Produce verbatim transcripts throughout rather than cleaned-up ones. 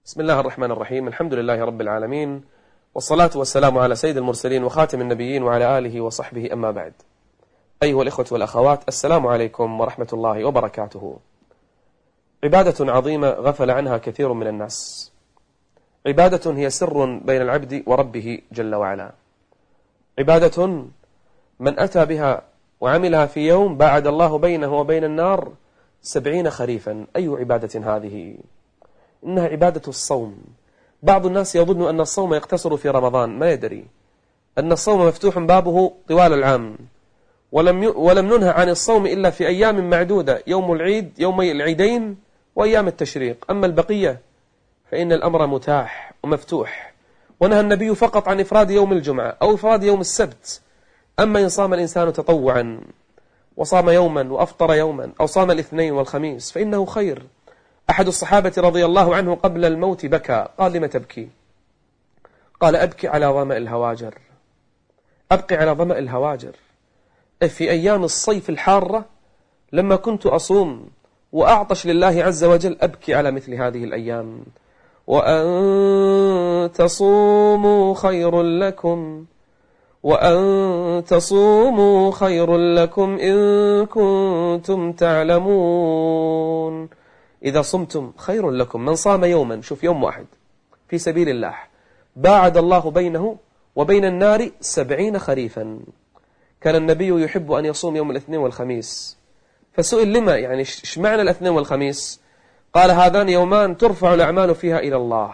بسم الله الرحمن الرحيم. الحمد لله رب العالمين، والصلاة والسلام على سيد المرسلين وخاتم النبيين وعلى آله وصحبه، أما بعد. أيها الإخوة والأخوات، السلام عليكم ورحمة الله وبركاته. عبادة عظيمة غفل عنها كثير من الناس، عبادة هي سر بين العبد وربه جل وعلا، عبادة من أتى بها وعملها في يوم باعد الله بينه وبين النار سبعين خريفا. أي عبادة هذه؟ إنها عبادة الصوم. بعض الناس يظن أن الصوم يقتصر في رمضان، ما يدري أن الصوم مفتوح بابه طوال العام، ولم ي... ولم ننهى عن الصوم إلا في أيام معدودة، يوم العيد، يومي العيدين، وأيام التشريق. أما البقية فإن الأمر متاح ومفتوح، ونهى النبي فقط عن إفراد يوم الجمعة أو إفراد يوم السبت. أما إن صام الإنسان تطوعا وصام يوما وأفطر يوما، أو صام الاثنين والخميس، فإنه خير. أحد الصحابة رضي الله عنه قبل الموت بكى، قال: لم تبكي؟ قال: أبكي على ظمأ الهواجر، أبكي على ظمأ الهواجر. في أيام الصيف الحارة لما كنت أصوم وأعطش لله عز وجل أبكي على مثل هذه الأيام. وأن تصوموا خير لكم، وأن تصوموا خير لكم إن كنتم تعلمون. إذا صمتم خير لكم. من صام يوما، شوف، يوم واحد في سبيل الله، باعد الله بينه وبين النار سبعين خريفا. كان النبي يحب أن يصوم يوم الاثنين والخميس، فسئل: لما؟ يعني ايش معنى الاثنين والخميس؟ قال: هذان يومان ترفع الأعمال فيها إلى الله،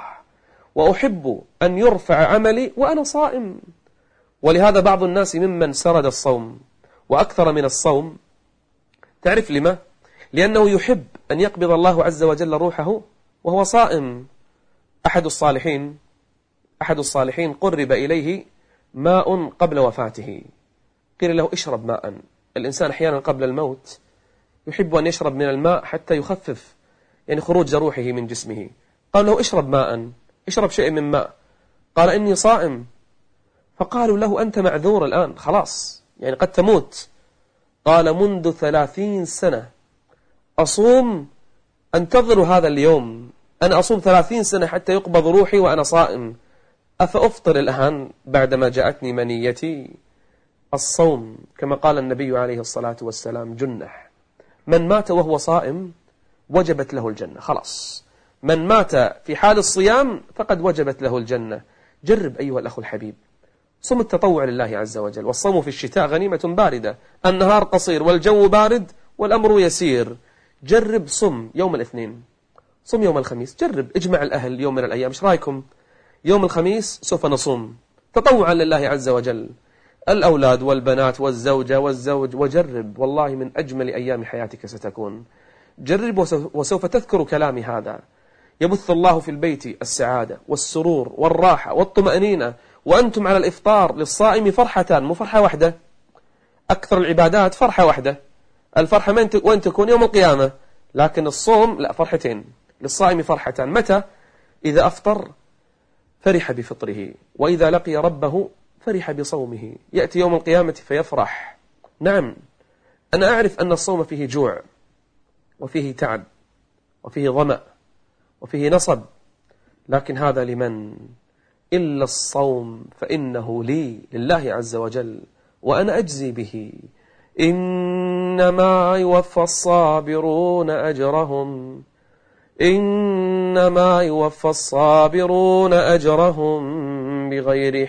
وأحب أن يرفع عملي وأنا صائم. ولهذا بعض الناس ممن سرد الصوم وأكثر من الصوم. تعرف لما؟ لأنه يحب أن يقبض الله عز وجل روحه وهو صائم. أحد الصالحين أحد الصالحين قرب إليه ماء قبل وفاته، قيل له: اشرب ماء. الإنسان أحيانا قبل الموت يحب أن يشرب من الماء حتى يخفف يعني خروج روحه من جسمه. قال له: اشرب ماء، اشرب شيء من ماء. قال: إني صائم. فقالوا له: أنت معذور الآن، خلاص يعني قد تموت. قال: منذ ثلاثين سنة أصوم أنتظر هذا اليوم، أنا أصوم ثلاثين سنة حتى يقبض روحي وأنا صائم، أفأفطر الآن بعدما جاءتني منيتي؟ الصوم كما قال النبي عليه الصلاة والسلام جنة، من مات وهو صائم وجبت له الجنة. خلاص، من مات في حال الصيام فقد وجبت له الجنة. جرب أيها الأخ الحبيب، صم التطوع لله عز وجل. والصوم في الشتاء غنيمة باردة، النهار قصير والجو بارد والأمر يسير. جرب صم يوم الاثنين، صم يوم الخميس، جرب اجمع الأهل يوم من الأيام. ايش رأيكم يوم الخميس سوف نصوم تطوعا لله عز وجل، الأولاد والبنات والزوجة والزوج، وجرب، والله من أجمل أيام حياتك ستكون. جرب وسوف تذكر كلامي هذا. يبث الله في البيت السعادة والسرور والراحة والطمأنينة، وأنتم على الإفطار. للصائم فرحتان، مو فرحة واحدة. أكثر العبادات فرحة واحدة، الفرحة وين تكون؟ يوم القيامة. لكن الصوم لا، فرحتين. للصائم فرحتان، متى؟ إذا أفطر فرح بفطره، وإذا لقي ربه فرح بصومه. يأتي يوم القيامة فيفرح. نعم، أنا أعرف أن الصوم فيه جوع وفيه تعب وفيه ظمأ وفيه نصب، لكن هذا لمن؟ إلا الصوم فإنه لي، لله عز وجل، وأنا أجزي به. إنما يوفى الصابرون أجرهم إنما يوفى الصابرون أجرهم بغير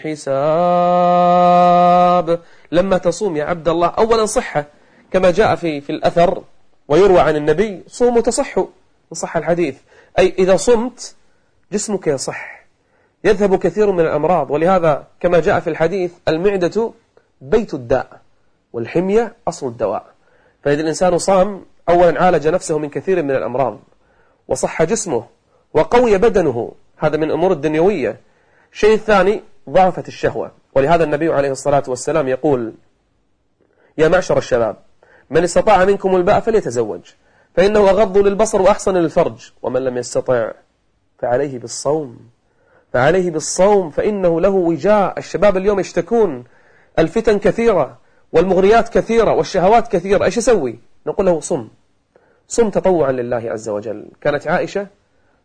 حساب. لما تصوم يا عبد الله، أولا صحة كما جاء في في الأثر ويروى عن النبي: صوموا تصحوا، إن صح الحديث. أي إذا صمت جسمك يصح، يذهب كثير من الأمراض. ولهذا كما جاء في الحديث: المعدة بيت الداء والحمية أصل الدواء. فإذا الإنسان صام، أولا عالج نفسه من كثير من الأمراض، وصح جسمه وقوي بدنه، هذا من أمور الدنيوية. شيء الثاني: ضعفت الشهوة. ولهذا النبي عليه الصلاة والسلام يقول: يا معشر الشباب، من استطاع منكم الباء فليتزوج، فإنه أغض للبصر وأحسن للفرج، ومن لم يستطع فعليه بالصوم فعليه بالصوم فإنه له وجاء. الشباب اليوم يشتكون، الفتن كثيرة والمغريات كثيرة والشهوات كثيرة، إيش يسوي؟ نقول له: صم، صم تطوعا لله عز وجل. كانت عائشة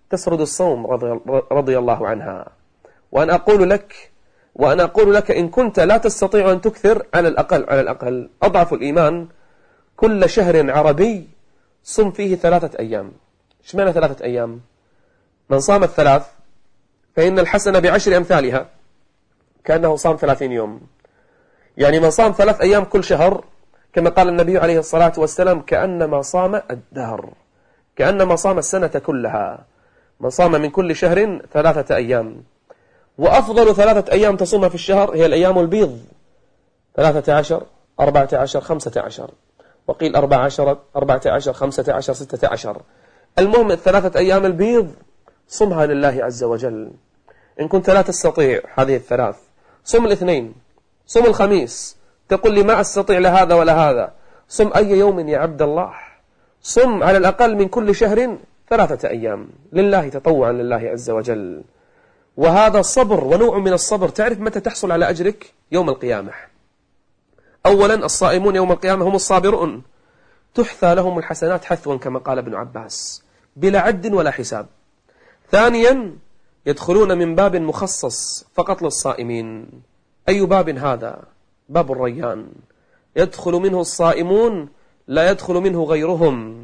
تسرد الصوم رضي الله عنها. وأنا أقول لك وأنا أقول لك إن كنت لا تستطيع أن تكثر، على الأقل على الأقل أضعف الإيمان كل شهر عربي صم فيه ثلاثة أيام. إيش معنى ثلاثة أيام؟ من صام الثلاث فإن الحسنة بعشر أمثالها، كأنه صام ثلاثين يوم. يعني من صام ثلاث أيام كل شهر كما قال النبي عليه الصلاة والسلام كأنما صام الدهر، كأنما صام السنة كلها. من صام من كل شهر ثلاثة أيام. وأفضل ثلاثة أيام تصومها في الشهر هي الأيام البيض، ثلاثة عشر أربعة عشر خمسة عشر، وقيل أربعة عشر أربعة عشر خمسة عشر ستة عشر. المهم الثلاثة أيام البيض صمها لله عز وجل. إن كنت لا تستطيع هذه الثلاث صم الاثنين، صم الخميس. تقول لي ما أستطيع لهذا ولا هذا، صم أي يوم يا عبد الله، صم على الأقل من كل شهر ثلاثة أيام لله تطوعا لله عز وجل. وهذا صبر ونوع من الصبر. تعرف متى تحصل على أجرك؟ يوم القيامة. أولا الصائمون يوم القيامة هم الصابرون، تحثى لهم الحسنات حثوا كما قال ابن عباس بلا عد ولا حساب. ثانيا يدخلون من باب مخصص فقط للصائمين. أي باب هذا؟ باب الريان، يدخل منه الصائمون لا يدخل منه غيرهم.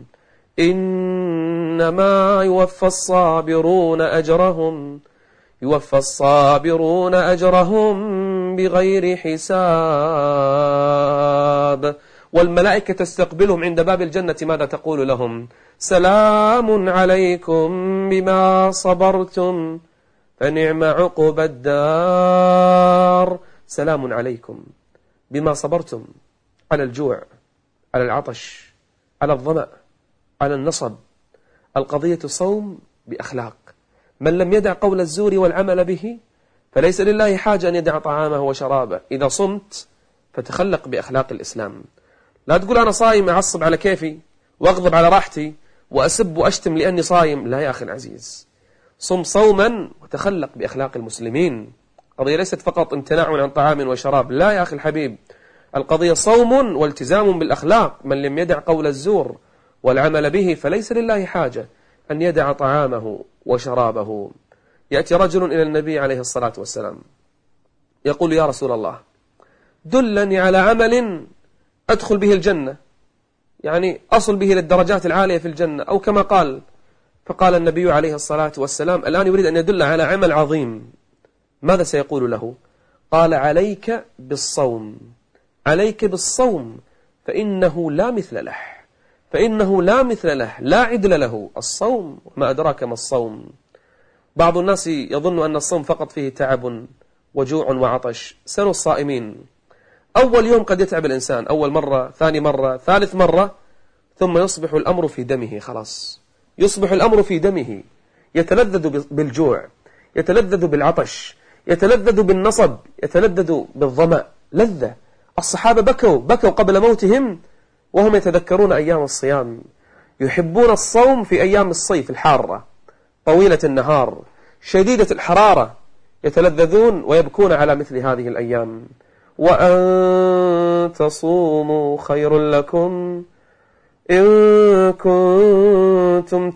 إنما يوفى الصابرون أجرهم يوفى الصابرون أجرهم بغير حساب. والملائكة تستقبلهم عند باب الجنة، ماذا تقول لهم؟ سلام عليكم بما صبرتم فنعم عقب الدار. سلام عليكم بما صبرتم على الجوع، على العطش، على الظمأ، على النصب. القضية صوم بأخلاق. من لم يدع قول الزور والعمل به فليس لله حاجة أن يدع طعامه وشرابه. إذا صمت فتخلق بأخلاق الإسلام. لا تقول أنا صايم أعصب على كيفي وأغضب على راحتي وأسب وأشتم لأني صايم. لا يا أخي العزيز، صم صوما وتخلق بأخلاق المسلمين. قضية ليست فقط امتناع عن طعام وشراب، لا يا أخي الحبيب، القضية صوم والتزام بالأخلاق. من لم يدع قول الزور والعمل به فليس لله حاجة أن يدع طعامه وشرابه. يأتي رجل إلى النبي عليه الصلاة والسلام يقول يا رسول الله دلني على عمل أدخل به الجنة، يعني أصل به للدرجات العالية في الجنة، أو كما قال. فقال النبي عليه الصلاة والسلام الآن يريد أن يدل على عمل عظيم. ماذا سيقول له؟ قال عليك بالصوم، عليك بالصوم فإنه لا مثل له، فإنه لا مثل له لا عدل له. الصوم ما أدراك ما الصوم. بعض الناس يظن أن الصوم فقط فيه تعب وجوع وعطش. سلوا الصائمين، أول يوم قد يتعب الإنسان، أول مرة، ثاني مرة، ثالث مرة، ثم يصبح الأمر في دمه. خلاص يصبح الأمر في دمه، يتلذذ بالجوع، يتلذذ بالعطش، يتلذذ بالنصب، يتلذذ بالظمأ. لذة. الصحابة بكوا بكوا قبل موتهم وهم يتذكرون أيام الصيام. يحبون الصوم في أيام الصيف الحارة طويلة النهار شديدة الحرارة، يتلذذون ويبكون على مثل هذه الأيام. وأن تصوموا خير لكم إن كنتم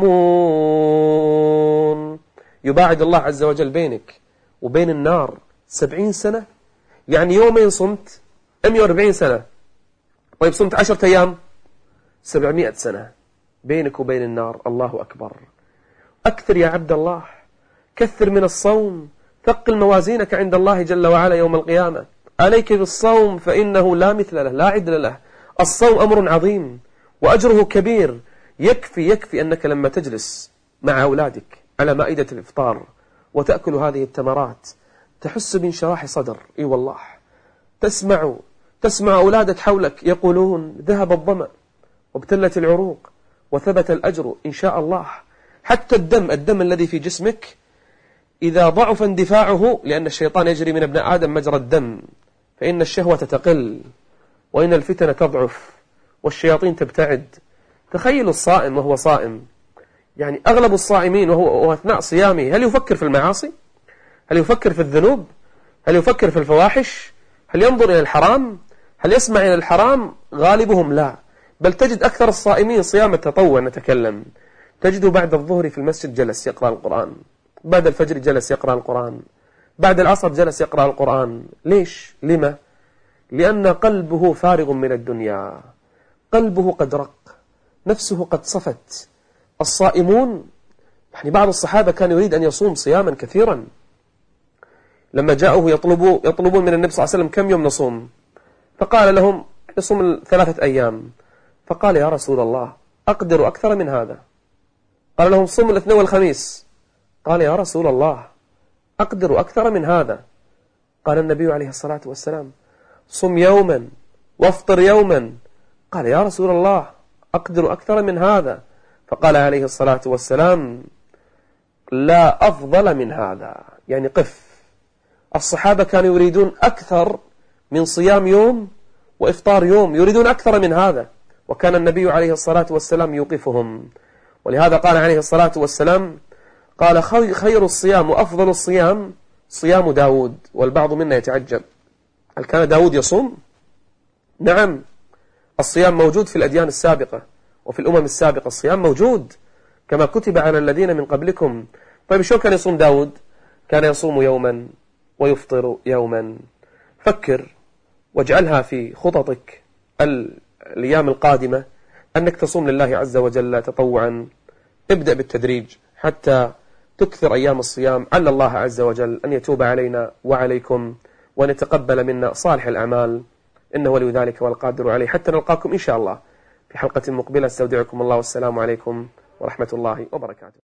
تعلمون. يباعد الله عز وجل بينك وبين النار سبعين سنة. يعني يومين صمت مئة وأربعين سنة، طيب صمت عشرة أيام سبعمائة سنة بينك وبين النار. الله أكبر. أكثر يا عبد الله، كثر من الصوم، ثقل موازينك عند الله جل وعلا يوم القيامة. عليك بالصوم فإنه لا مثل له لا عدل له. الصوم أمر عظيم وأجره كبير. يكفي يكفي أنك لما تجلس مع أولادك على مائدة الإفطار وتأكل هذه التمرات تحس بانشراح صدر. إي والله. تسمع تسمع أولادك حولك يقولون ذهب الظمأ وابتلت العروق وثبت الأجر إن شاء الله. حتى الدم الدم الذي في جسمك إذا ضعف اندفاعه، لأن الشيطان يجري من ابن آدم مجرى الدم، فإن الشهوة تقل وإن الفتنة تضعف والشياطين تبتعد. تخيل الصائم وهو صائم، يعني أغلب الصائمين وهو أثناء صيامه هل يفكر في المعاصي؟ هل يفكر في الذنوب؟ هل يفكر في الفواحش؟ هل ينظر إلى الحرام؟ هل يسمع إلى الحرام؟ غالبهم لا. بل تجد أكثر الصائمين صيام التطوع. نتكلم تجده بعد الظهر في المسجد جلس يقرأ القرآن، بعد الفجر جلس يقرأ القرآن، بعد العصر جلس يقرأ القرآن. ليش؟ لما؟ لأن قلبه فارغ من الدنيا، قلبه قد رق، نفسه قد صفت. الصائمون، يعني بعض الصحابة كان يريد أن يصوم صياما كثيرا، لما جاءوه يطلبوا يطلبون من النبي صلى الله عليه وسلم كم يوم نصوم، فقال لهم نصوم ثلاثة أيام. فقال يا رسول الله أقدر أكثر من هذا. قال لهم صوم الاثنين والخميس. قال يا رسول الله أقدر أكثر من هذا. قال النبي عليه الصلاة والسلام صم يوما وافطر يوما. قال يا رسول الله أقدر أكثر من هذا. فقال عليه الصلاة والسلام لا أفضل من هذا، يعني قف. الصحابة كانوا يريدون أكثر من صيام يوم وإفطار يوم، يريدون أكثر من هذا، وكان النبي عليه الصلاة والسلام يوقفهم. ولهذا قال عليه الصلاة والسلام قال خير الصيام وأفضل الصيام صيام داود. والبعض منا يتعجب، هل كان داود يصوم؟ نعم، الصيام موجود في الأديان السابقة وفي الأمم السابقة، الصيام موجود كما كتب على الذين من قبلكم. طيب شو كان يصوم داود؟ كان يصوم يوما ويفطر يوما. فكر واجعلها في خططك الأيام القادمة أنك تصوم لله عز وجل تطوعا. ابدأ بالتدريج حتى تكثر أيام الصيام، عل الله عز وجل أن يتوب علينا وعليكم وأن يتقبل منا صالح الأعمال، إنه ولي ذلك والقادر عليه. حتى نلقاكم إن شاء الله في حلقة مقبلة، استودعكم الله والسلام عليكم ورحمة الله وبركاته.